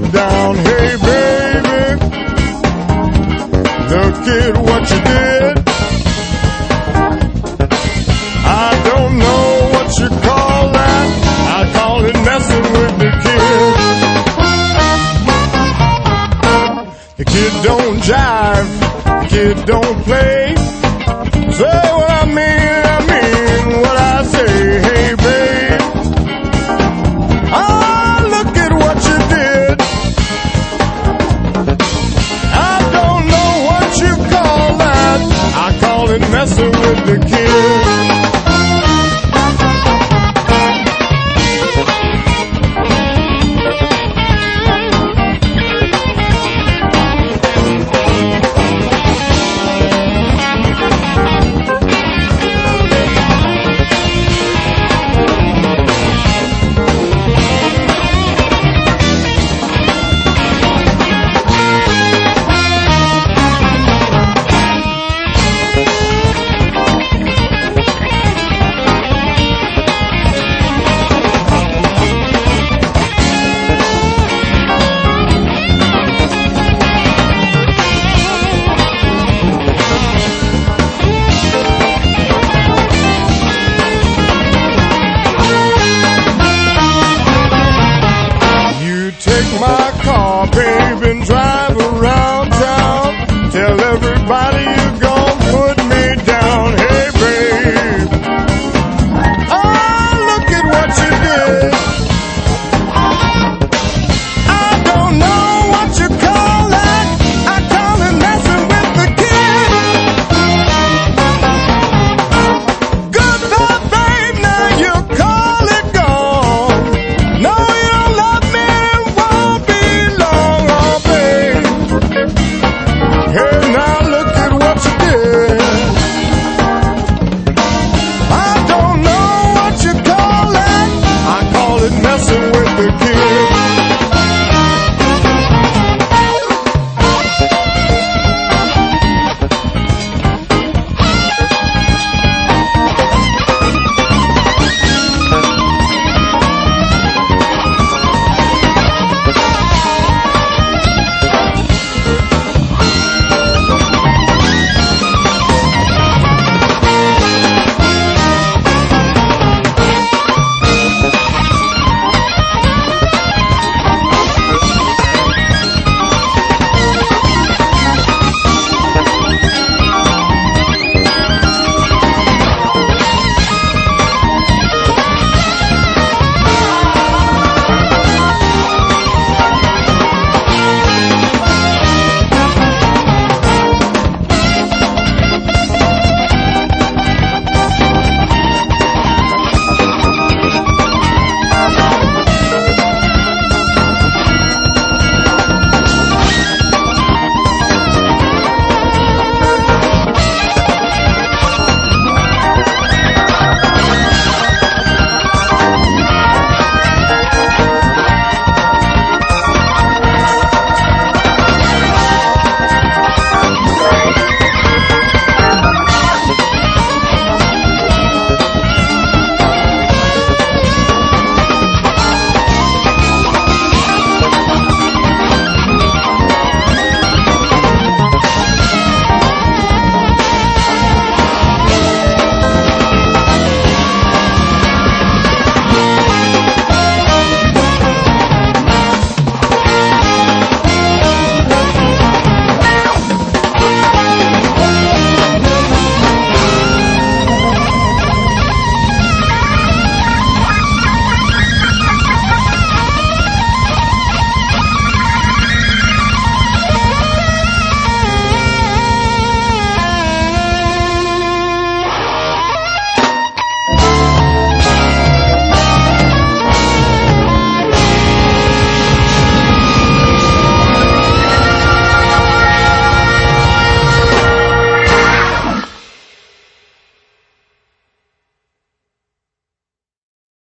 down. Hey, baby, look at what you did. I don't know what you call that. I call it messing with the kid. The kid don't jive, the kid don't play. Say what I mean what I say. Hey, babe, look at what you did. I don't know what you call that. I call it messing with the kid. My car, babe, and drive